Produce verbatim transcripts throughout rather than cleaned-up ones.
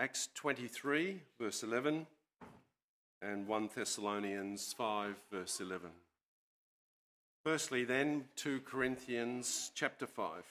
Acts twenty-three, verse eleven, and First Thessalonians five, verse eleven. Firstly, then, Second Corinthians chapter five.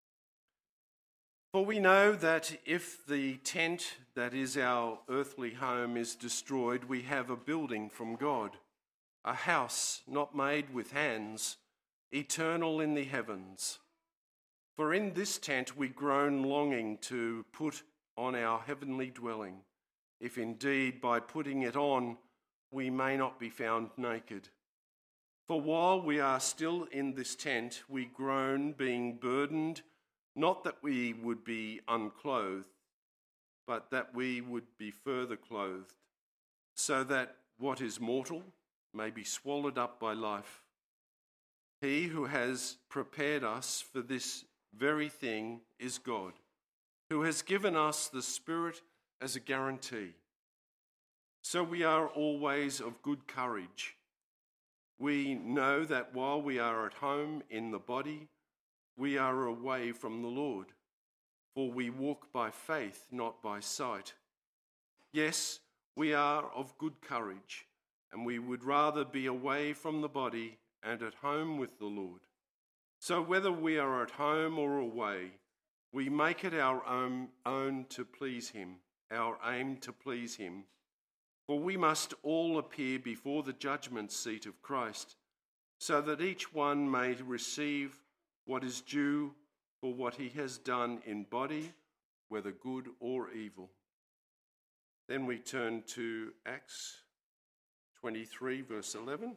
For we know that if the tent that is our earthly home is destroyed, we have a building from God, a house not made with hands, eternal in the heavens. For in this tent we groan, longing to put on our heavenly dwelling, if indeed by putting it on we may not be found naked. For while we are still in this tent, we groan, being burdened, not that we would be unclothed, but that we would be further clothed, so that what is mortal may be swallowed up by life. He who has prepared us for this very thing is God, who has given us the Spirit as a guarantee. So we are always of good courage. We know that while we are at home in the body, we are away from the Lord, for we walk by faith, not by sight. Yes, we are of good courage, and we would rather be away from the body and at home with the Lord. So whether we are at home or away, we make it our own, own to please him, our aim to please him. For we must all appear before the judgment seat of Christ, so that each one may receive what is due for what he has done in body, whether good or evil. Then we turn to Acts twenty-three, verse eleven.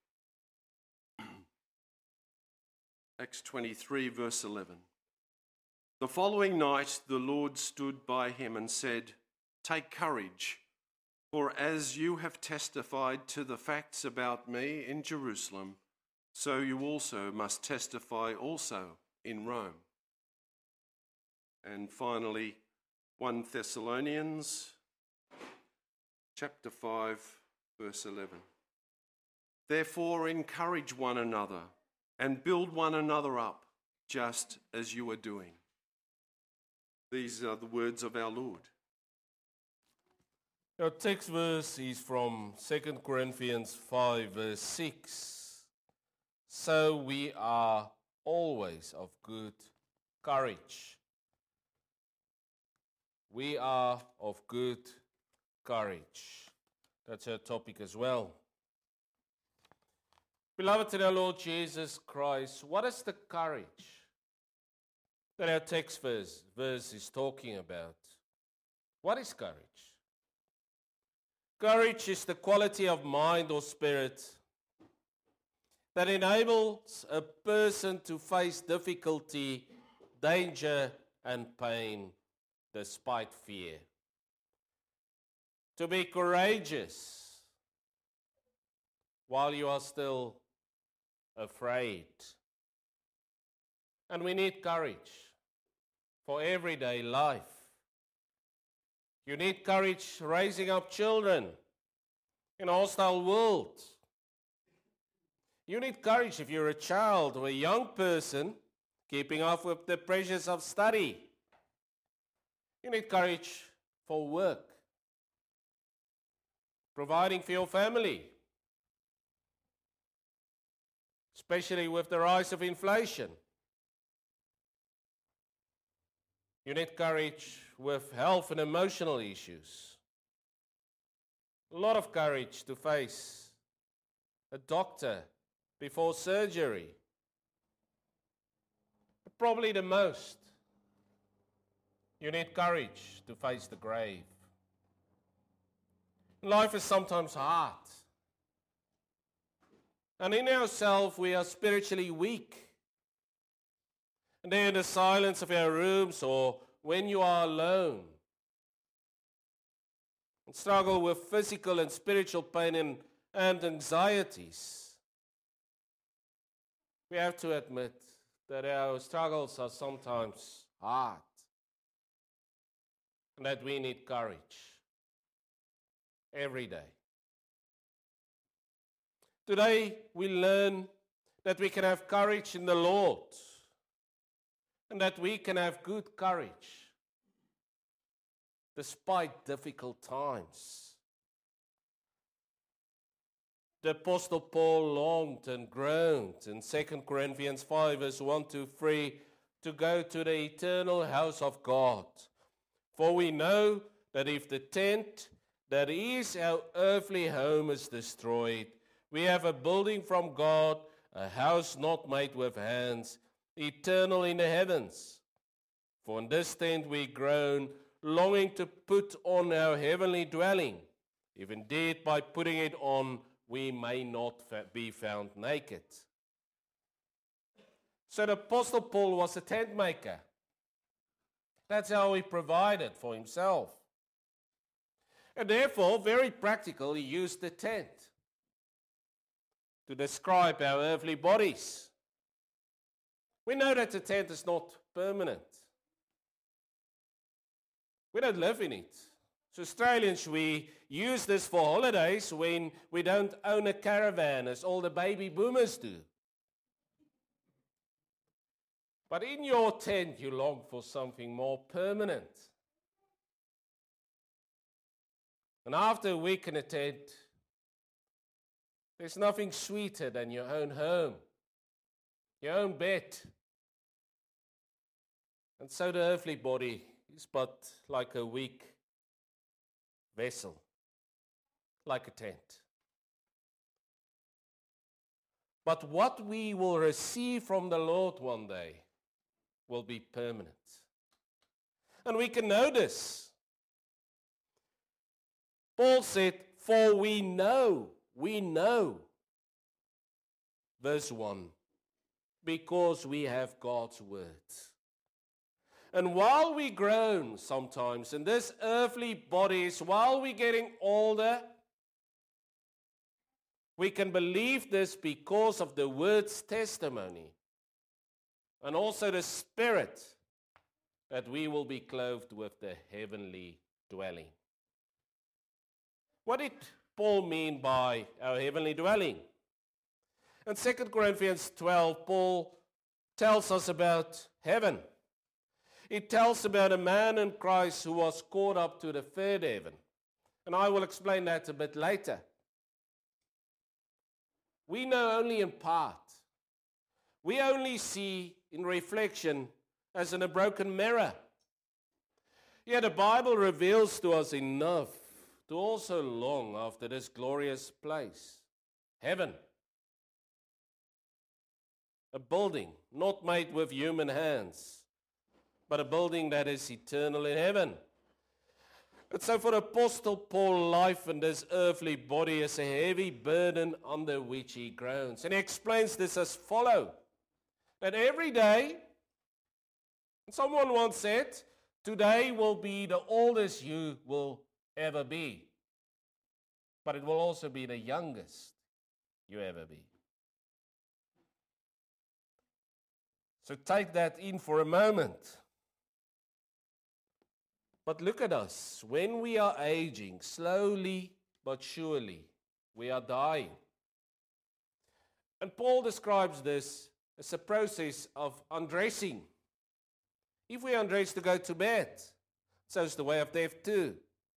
Acts twenty-three, verse eleven. The following night the Lord stood by him and said, "Take courage, for as you have testified to the facts about me in Jerusalem, so you also must testify also in Rome." And finally, First Thessalonians chapter five, verse eleven. Therefore encourage one another and build one another up, just as you are doing. These are the words of our Lord. Our text verse is from Second Corinthians five, verse six. So we are always of good courage. We are of good courage. That's our topic as well. Beloved in our Lord Jesus Christ, what is the courage that our text verse, verse is talking about? What is courage? Courage is the quality of mind or spirit that enables a person to face difficulty, danger, and pain despite fear. To be courageous while you are still afraid. And we need courage for everyday life. You need courage raising up children in a hostile world. You need courage if you're a child or a young person keeping up with the pressures of study. You need courage for work, providing for your family, especially with the rise of inflation. You need courage with health and emotional issues. A lot of courage to face a doctor before surgery. But probably the most, you need courage to face the grave. Life is sometimes hard. And in ourselves, we are spiritually weak. And there in the silence of our rooms or when you are alone and struggle with physical and spiritual pain and, and anxieties, we have to admit that our struggles are sometimes hard and that we need courage every day. Today, we learn that we can have courage in the Lord and that we can have good courage despite difficult times. The Apostle Paul longed and groaned in Second Corinthians five, verse one to three, to go to the eternal house of God. For we know that if the tent that is our earthly home is destroyed, we have a building from God, a house not made with hands, eternal in the heavens. For in this tent we groan, longing to put on our heavenly dwelling, if indeed by putting it on we may not fa- be found naked. So the Apostle Paul was a tent maker. That's how he provided for himself. And therefore, very practical, he used the tent to describe our earthly bodies. We know that the tent is not permanent. We don't live in it. So Australians, we use this for holidays when we don't own a caravan, as all the baby boomers do. But in your tent, you long for something more permanent. And after a week in a tent, there's nothing sweeter than your own home, your own bed. And so the earthly body is but like a weak vessel, like a tent. But what we will receive from the Lord one day will be permanent. And we can know this. Paul said, for we know, we know, verse one, because we have God's word. And while we groan sometimes in this earthly bodies, while we're getting older, we can believe this because of the word's testimony and also the Spirit that we will be clothed with the heavenly dwelling. What did Paul mean by our heavenly dwelling? In Second Corinthians twelve, Paul tells us about heaven. It tells about a man in Christ who was caught up to the third heaven. And I will explain that a bit later. We know only in part. We only see in reflection as in a broken mirror. Yet the Bible reveals to us enough to also long after this glorious place, heaven. A building not made with human hands, but a building that is eternal in heaven. And so for Apostle Paul, life in this earthly body is a heavy burden under which he groans. And he explains this as follows, that every day, someone once said, today will be the oldest you will ever be. But it will also be the youngest you ever be. So take that in for a moment. But look at us. When we are aging, slowly but surely, we are dying. And Paul describes this as a process of undressing. If we undress to go to bed, so is the way of death too.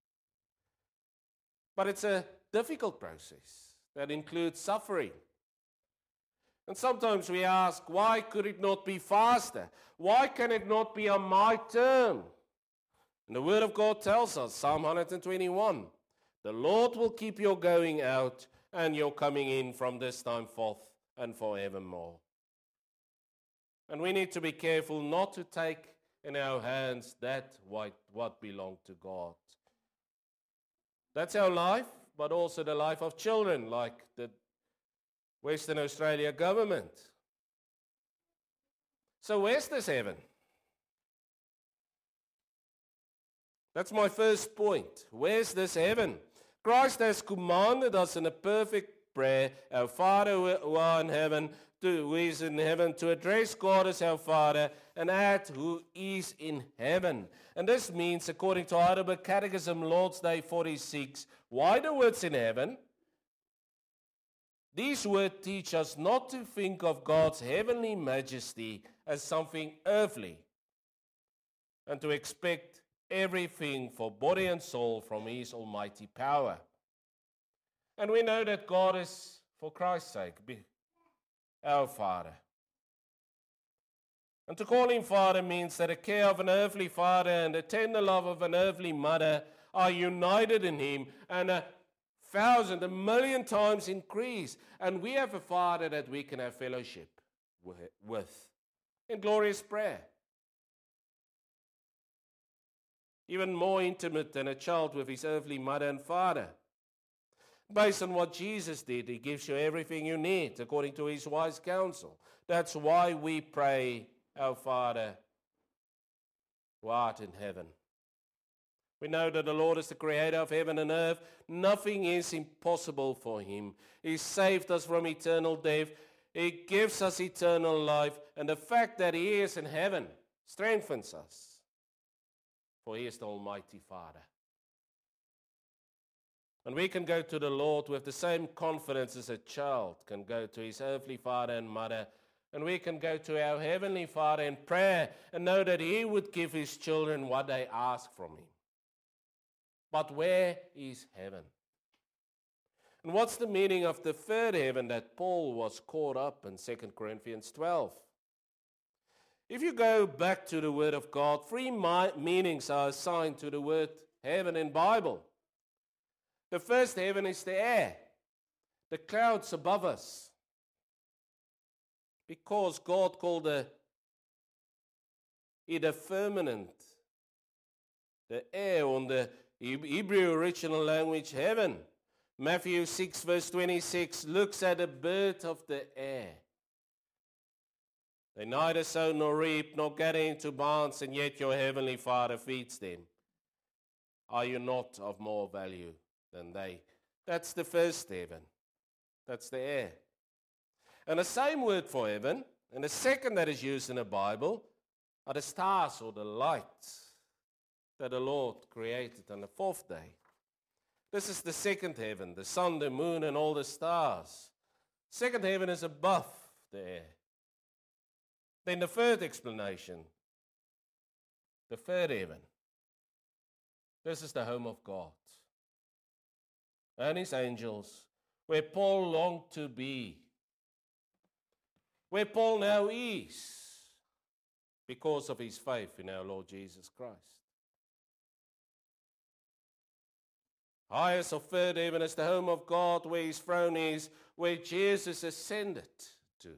But it's a difficult process that includes suffering. And sometimes we ask, why could it not be faster? Why can it not be on my term? And the Word of God tells us, Psalm one twenty-one, the Lord will keep your going out and your coming in from this time forth and forevermore. And we need to be careful not to take in our hands that what, what belongs to God. That's our life, but also the life of children, like the Western Australia government. So where's this heaven? That's my first point. Where's this heaven? Christ has commanded us in a perfect prayer, our Father who art in heaven, to, who is in heaven, to address God as our Father and add who is in heaven. And this means, according to Heidelberg Catechism, Lord's Day forty-six, why the words in heaven? These words teach us not to think of God's heavenly majesty as something earthly and to expect everything for body and soul from his almighty power. And we know that God is, for Christ's sake, our Father. And to call him Father means that the care of an earthly father and the tender love of an earthly mother are united in him and a thousand, a million times increase. And we have a Father that we can have fellowship with in glorious prayer. Even more intimate than a child with his earthly mother and father. Based on what Jesus did, he gives you everything you need according to his wise counsel. That's why we pray, our Father, who art in heaven. We know that the Lord is the creator of heaven and earth. Nothing is impossible for him. He saved us from eternal death. He gives us eternal life. And the fact that he is in heaven strengthens us. For he is the Almighty Father. And we can go to the Lord with the same confidence as a child can go to his earthly father and mother. And we can go to our heavenly Father in prayer and know that he would give his children what they ask from him. But where is heaven? And what's the meaning of the third heaven that Paul was caught up in Second Corinthians twelve? If you go back to the Word of God, three meanings are assigned to the word heaven in the Bible. The first heaven is the air, the clouds above us. Because God called the, it a firmament, the air on the Hebrew original language heaven. Matthew six verse twenty-six looks at a bird of the air. They neither sow nor reap nor gather into barns, and yet your heavenly Father feeds them. Are you not of more value than they? That's the first heaven. That's the air. And the same word for heaven, and the second that is used in the Bible, are the stars or the lights that the Lord created on the fourth day. This is the second heaven, the sun, the moon, and all the stars. Second heaven is above the air. Then the third explanation, the third heaven. This is the home of God and his angels, where Paul longed to be. Where Paul now is, because of his faith in our Lord Jesus Christ. Highest of third heaven is the home of God, where his throne is, where Jesus ascended to.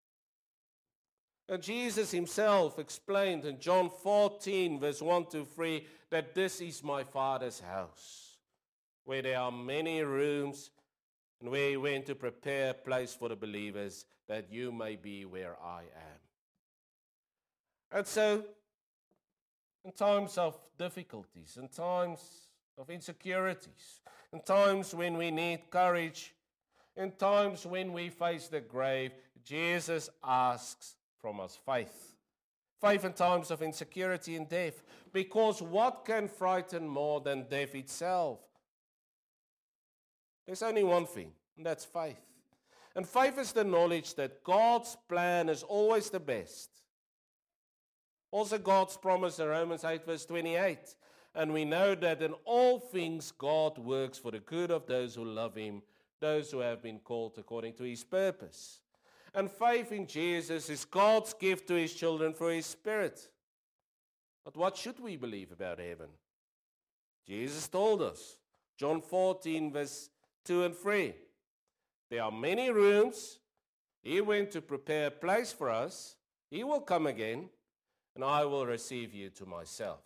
And Jesus himself explained in John fourteen, verse one to three, that this is my Father's house, where there are many rooms, and where he went to prepare a place for the believers, that you may be where I am. And so, in times of difficulties, in times of insecurities, in times when we need courage, in times when we face the grave, Jesus asks from us faith. Faith in times of insecurity and death. Because what can frighten more than death itself? There's only one thing, and that's faith. And faith is the knowledge that God's plan is always the best. Also God's promise in Romans eight verse twenty-eight. And we know that in all things God works for the good of those who love him, those who have been called according to his purpose. And faith in Jesus is God's gift to his children through his Spirit. But what should we believe about heaven? Jesus told us, John fourteen verse two and three. There are many rooms. He went to prepare a place for us. He will come again, and I will receive you to myself.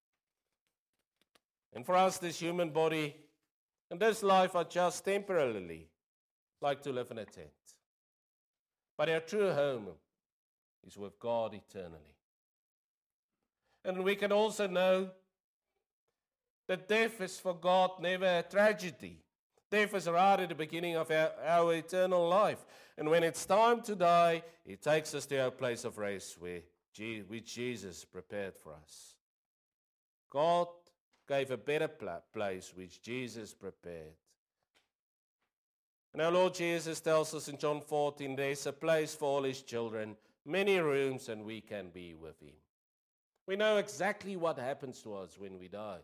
And for us, this human body and this life are just temporarily like to live in a tent. But our true home is with God eternally. And we can also know that death is for God never a tragedy. Death is rather the beginning of our, our eternal life. And when it's time to die, it takes us to our place of rest where, which Jesus prepared for us. God gave a better place which Jesus prepared. And our Lord Jesus tells us in John fourteen, there's a place for all his children, many rooms, and we can be with him. We know exactly what happens to us when we die.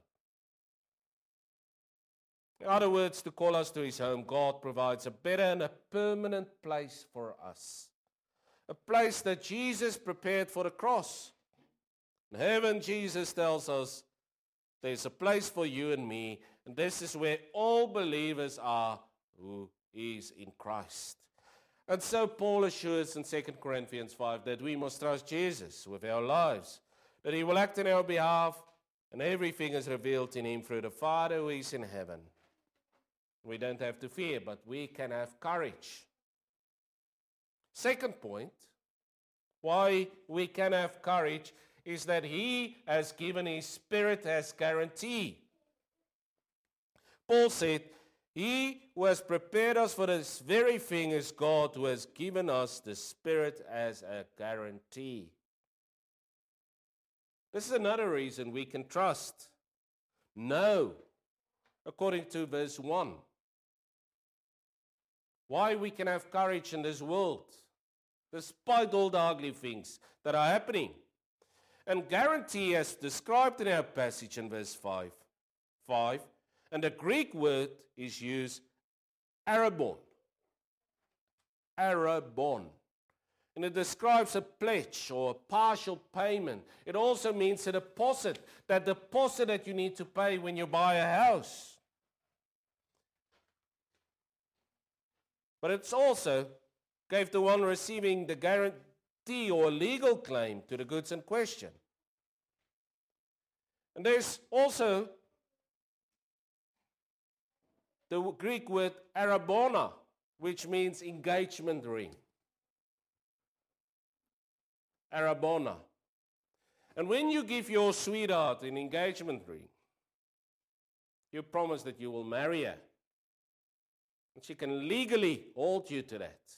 In other words, to call us to his home, God provides a better and a permanent place for us. A place that Jesus prepared for the cross. In heaven, Jesus tells us, there's a place for you and me, and this is where all believers are who is in Christ. And so Paul assures in Second Corinthians five that we must trust Jesus with our lives, that he will act in our behalf, and everything is revealed in him through the Father who is in heaven. We don't have to fear, but we can have courage. Second point, why we can have courage is that he has given his Spirit as guarantee. Paul said, he who has prepared us for this very thing is God, who has given us the Spirit as a guarantee. This is another reason we can trust. No, according to verse one. Why we can have courage in this world, despite all the ugly things that are happening. And guarantee, as described in our passage in verse five, five, and the Greek word is used arabon. Arabon. And it describes a pledge or a partial payment. It also means a deposit, that deposit that you need to pay when you buy a house. But it's also gave the one receiving the guarantee or legal claim to the goods in question. And there's also the Greek word arabona, which means engagement ring. Arabona. And when you give your sweetheart an engagement ring, you promise that you will marry her. And she can legally hold you to that.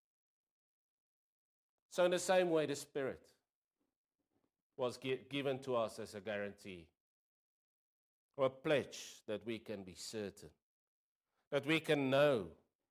So in the same way, the Spirit was gi- given to us as a guarantee, or a pledge that we can be certain, that we can know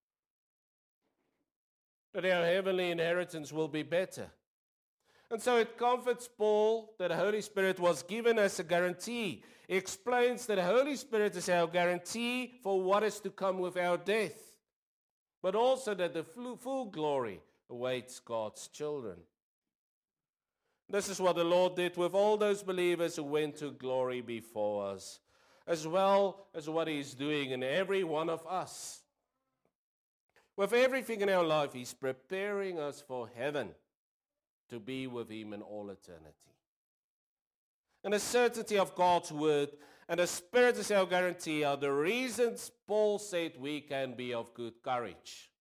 that our heavenly inheritance will be better. And so it comforts Paul that the Holy Spirit was given as a guarantee. He explains that the Holy Spirit is our guarantee for what is to come with our death, but also that the full glory awaits God's children. This is what the Lord did with all those believers who went to glory before us, as well as what he is doing in every one of us. With everything in our life, he's preparing us for heaven, to be with him in all eternity. And the certainty of God's word and the Spirit is our guarantee are the reasons Paul said we can be of good courage.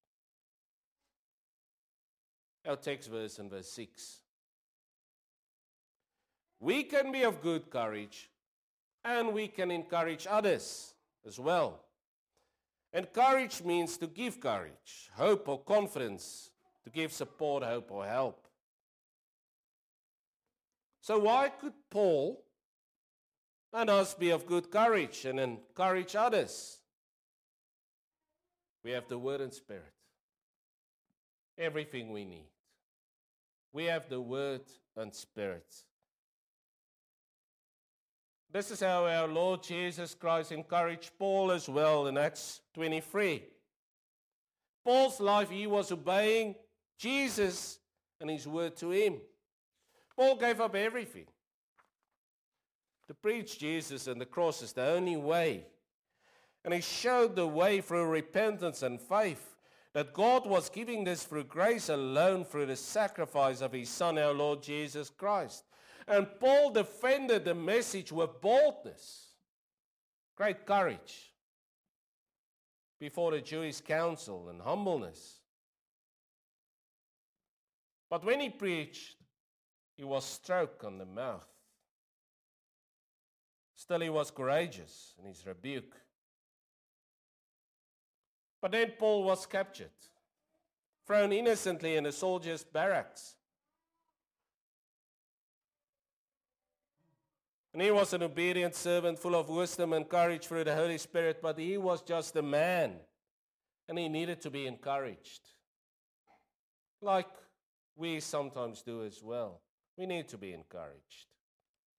Our text verse in verse six. We can be of good courage and we can encourage others as well. And courage means to give courage, hope or confidence, to give support, hope or help. So why could Paul and us be of good courage and encourage others? We have the Word and Spirit. Everything we need. We have the Word and Spirit. This is how our Lord Jesus Christ encouraged Paul as well in Acts twenty-three. Paul's life, he was obeying Jesus and his word to him. Paul gave up everything. To preach Jesus and the cross is the only way. And he showed the way through repentance and faith, that God was giving this through grace alone, through the sacrifice of his Son, our Lord Jesus Christ. And Paul defended the message with boldness, great courage, before the Jewish council, and humbleness. But when he preached, he was struck on the mouth. Still, he was courageous in his rebuke. But then Paul was captured, thrown innocently in a soldier's barracks. And he was an obedient servant, full of wisdom and courage through the Holy Spirit, but he was just a man, and he needed to be encouraged, like we sometimes do as well. We need to be encouraged.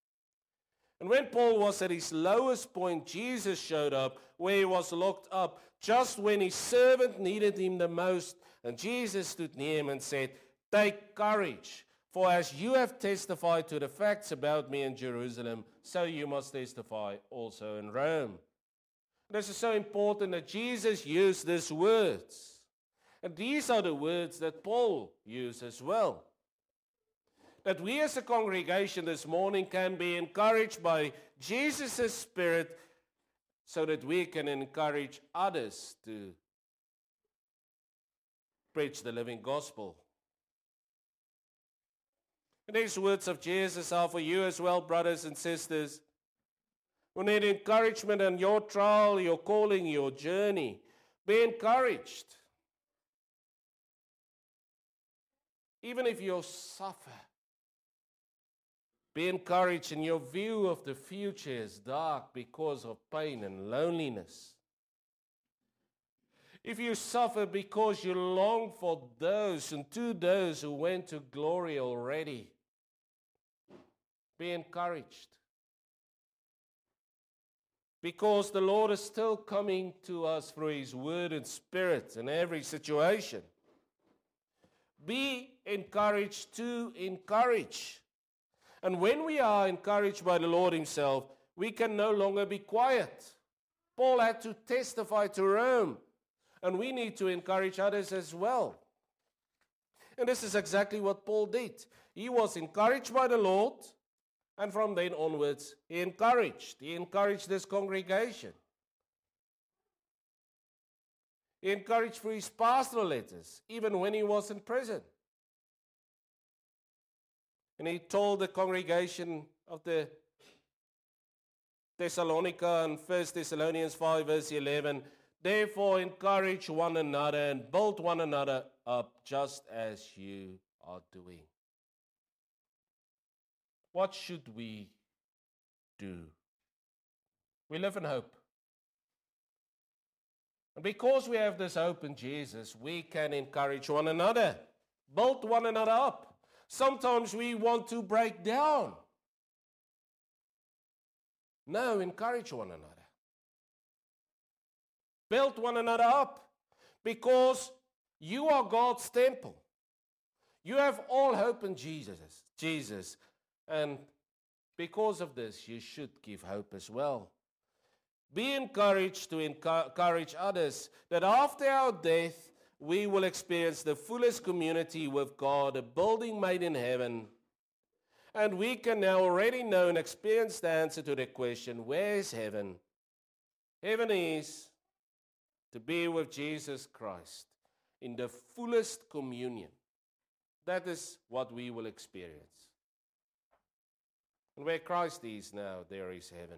And when Paul was at his lowest point, Jesus showed up where he was locked up, just when his servant needed him the most. And Jesus stood near him and said, "Take courage, for as you have testified to the facts about me in Jerusalem, so you must testify also in Rome." This is so important that Jesus used these words. And these are the words that Paul used as well. That we as a congregation this morning can be encouraged by Jesus' Spirit so that we can encourage others to preach the living gospel. And these words of Jesus are for you as well, brothers and sisters, who need encouragement in your trial, your calling, your journey. Be encouraged. Even if you suffer, be encouraged in your view of the future is dark because of pain and loneliness. If you suffer because you long for those and to those who went to glory already, be encouraged. Because the Lord is still coming to us through His Word and Spirit in every situation. Be encouraged to encourage. And when we are encouraged by the Lord Himself, we can no longer be quiet. Paul had to testify to Rome, and we need to encourage others as well. And this is exactly what Paul did. He was encouraged by the Lord, and from then onwards, he encouraged. He encouraged this congregation. He encouraged through his pastoral letters, even when he was in prison. And he told the congregation of the Thessalonica in First Thessalonians five verse eleven, "Therefore encourage one another and build one another up just as you are doing." What should we do? We live in hope. And because we have this hope in Jesus, we can encourage one another, build one another up. Sometimes we want to break down. No, encourage one another. Build one another up. Because you are God's temple. You have all hope in Jesus. Jesus. And because of this, you should give hope as well. Be encouraged to encourage others that after our death, we will experience the fullest community with God, a building made in heaven. And we can now already know and experience the answer to the question, where is heaven? Heaven is to be with Jesus Christ in the fullest communion. That is what we will experience. And where Christ is now, there is heaven.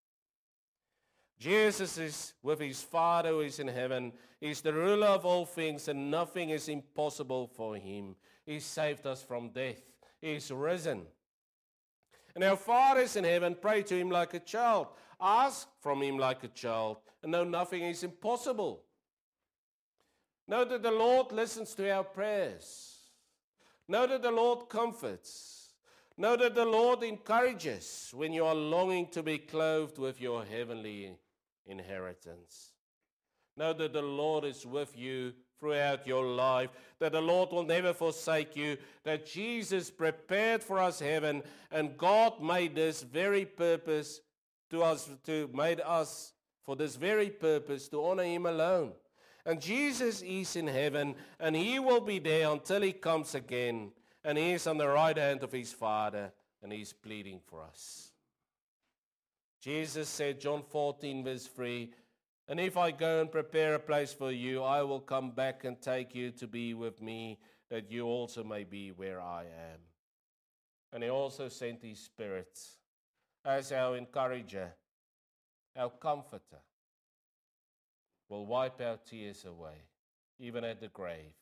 Jesus is with his Father who is in heaven. He is the ruler of all things, and nothing is impossible for him. He saved us from death. He is risen. And our Father is in heaven. Pray to him like a child. Ask from him like a child. And know nothing is impossible. Know that the Lord listens to our prayers. Know that the Lord comforts. Know that the Lord encourages when you are longing to be clothed with your heavenly inheritance. Know that the Lord is with you throughout your life, that the Lord will never forsake you, that Jesus prepared for us heaven, and God made this very purpose to us, to made us for this very purpose, to honor him alone. And Jesus is in heaven, and he will be there until he comes again, and he is on the right hand of his Father, and he is pleading for us. Jesus said, John fourteen verse three, "And if I go and prepare a place for you, I will come back and take you to be with me, that you also may be where I am." And he also sent his Spirit as our encourager, our comforter, will wipe our tears away, even at the grave.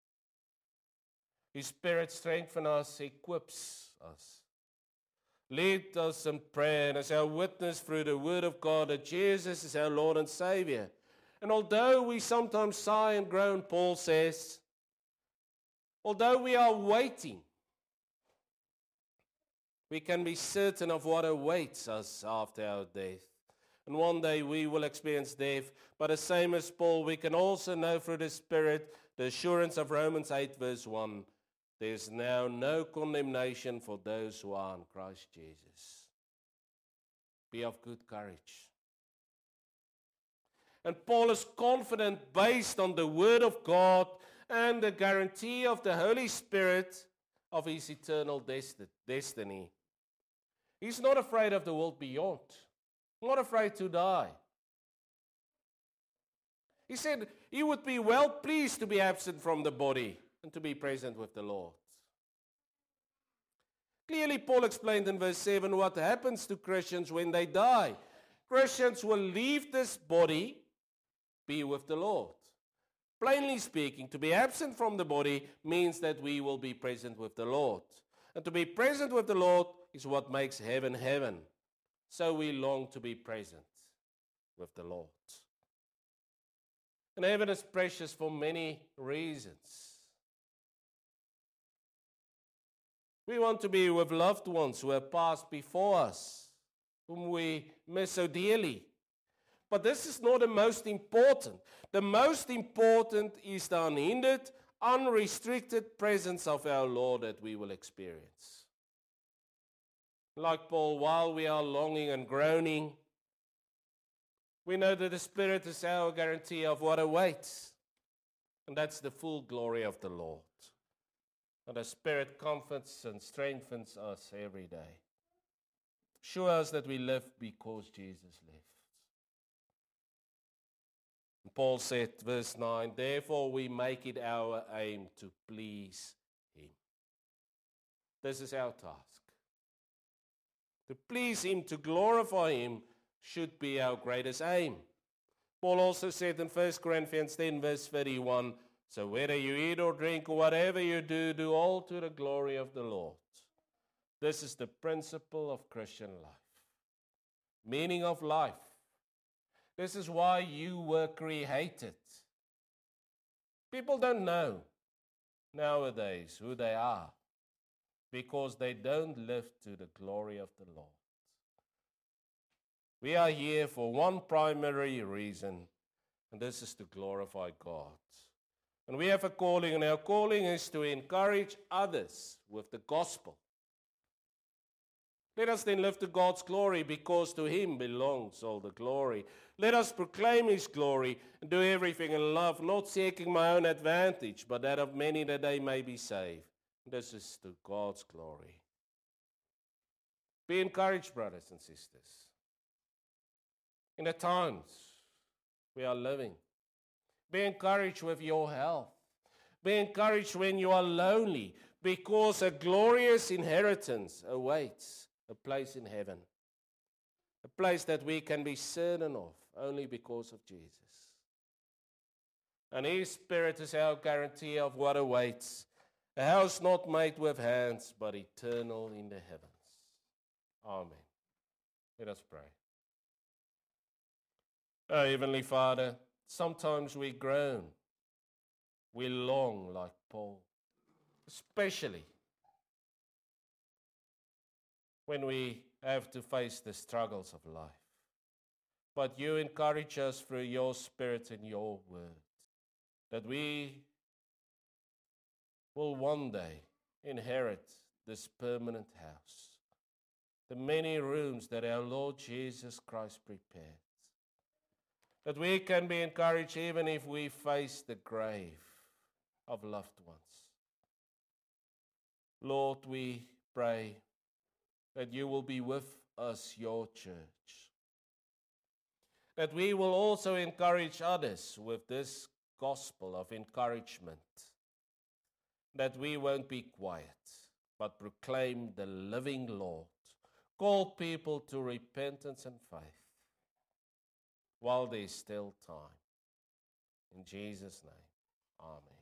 His Spirit strengthens us, equips us. Lead us in prayer and as our witness through the Word of God that Jesus is our Lord and Savior. And although we sometimes sigh and groan, Paul says, although we are waiting, We can be certain of what awaits us after our death. And one day we will experience death. But the same as Paul, we can also know through the Spirit the assurance of Romans eight verse one. There is now no condemnation for those who are in Christ Jesus. Be of good courage. And Paul is confident based on the Word of God and the guarantee of the Holy Spirit of his eternal desti- destiny. He's not afraid of the world beyond. Not afraid to die. He said he would be well pleased to be absent from the body and to be present with the Lord. Clearly, Paul explained in verse seven what happens to Christians when they die. Christians will leave this body, be with the Lord. Plainly speaking, to be absent from the body means that we will be present with the Lord. And to be present with the Lord is what makes heaven heaven. So we long to be present with the Lord. And heaven is precious for many reasons. We want to be with loved ones who have passed before us, whom we miss so dearly. But this is not the most important. The most important is the unhindered, unrestricted presence of our Lord that we will experience. Like Paul, while we are longing and groaning, we know that the Spirit is our guarantee of what awaits. And that's the full glory of the Lord. And the Spirit comforts and strengthens us every day. Show us that we live because Jesus lived. And Paul said, verse nine, therefore we make it our aim to please Him. This is our task. To please Him, to glorify Him, should be our greatest aim. Paul also said in First Corinthians ten, verse thirty-one, so whether you eat or drink or whatever you do, do all to the glory of the Lord. This is the principle of Christian life. Meaning of life. This is why you were created. People don't know nowadays who they are because they don't live to the glory of the Lord. We are here for one primary reason, and this is to glorify God. And we have a calling, and our calling is to encourage others with the gospel. Let us then live to God's glory, because to Him belongs all the glory. Let us proclaim His glory and do everything in love, not seeking my own advantage, but that of many, that they may be saved. This is to God's glory. Be encouraged, brothers and sisters. In the times we are living, be encouraged with your health. Be encouraged when you are lonely, because a glorious inheritance awaits, a place in heaven, a place that we can be certain of only because of Jesus. And His Spirit is our guarantee of what awaits, a house not made with hands, but eternal in the heavens. Amen. Let us pray. Oh, Heavenly Father, sometimes we groan, we long like Paul, especially when we have to face the struggles of life. But you encourage us through your Spirit and your word that we will one day inherit this permanent house, the many rooms that our Lord Jesus Christ prepared. That we can be encouraged even if we face the grave of loved ones. Lord, we pray that you will be with us, your church. That we will also encourage others with this gospel of encouragement. That we won't be quiet, but proclaim the living Lord. Call people to repentance and faith while there is still time. In Jesus' name, amen.